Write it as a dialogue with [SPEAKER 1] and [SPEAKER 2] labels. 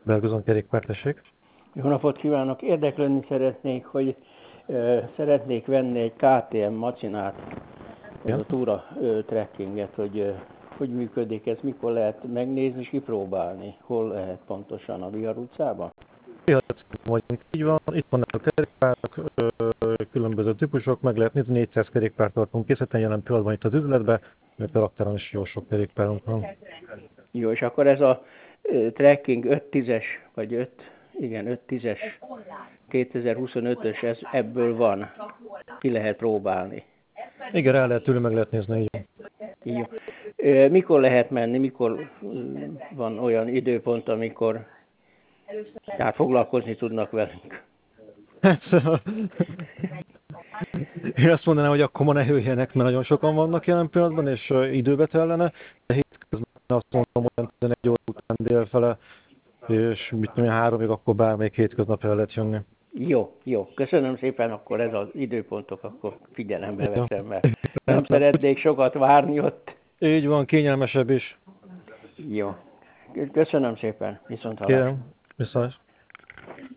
[SPEAKER 1] Belgozon kerékpár, tessék.
[SPEAKER 2] Jó napot kívánok! Érdeklődni szeretnék, hogy szeretnék venni egy KTM macinát, ez a túra trekkinget, hogy működik ez, mikor lehet megnézni, kipróbálni, hol lehet pontosan, a Bihar utcában?
[SPEAKER 1] Vagyunk, így van, itt vannak a kerékpárok, különböző típusok, meg lehet nézni, 400 kerékpárt tartunk készíteni, jelen pillanatban itt az üzletben, mert a raktáron is jó sok kerékpárunk van.
[SPEAKER 2] Jó, és akkor ez a trekking 5.10-es, vagy 5.10-es, 2025-ös, ebből van, ki lehet próbálni.
[SPEAKER 1] Igen, rá lehet ülni, meg lehet nézni, így.
[SPEAKER 2] Jó. Mikor lehet menni, mikor van olyan időpont, amikor tehát foglalkozni tudnak velünk?
[SPEAKER 1] Én azt mondanám, hogy akkor ma ne jöjjenek, mert nagyon sokan vannak jelen pillanatban, és időbe tellene, de hétközben azt mondom, hogy 11 óra után délfele, és mit tudom, 3-ig akkor bármelyik hétköznap el lehet jönni.
[SPEAKER 2] Jó. Köszönöm szépen, akkor ez az időpontok, akkor figyelembe veszem, mert nem szeretnék sokat várni ott.
[SPEAKER 1] Így van, kényelmesebb is.
[SPEAKER 2] Jó. Köszönöm szépen, viszontlátásra.
[SPEAKER 1] Kérem, viszont.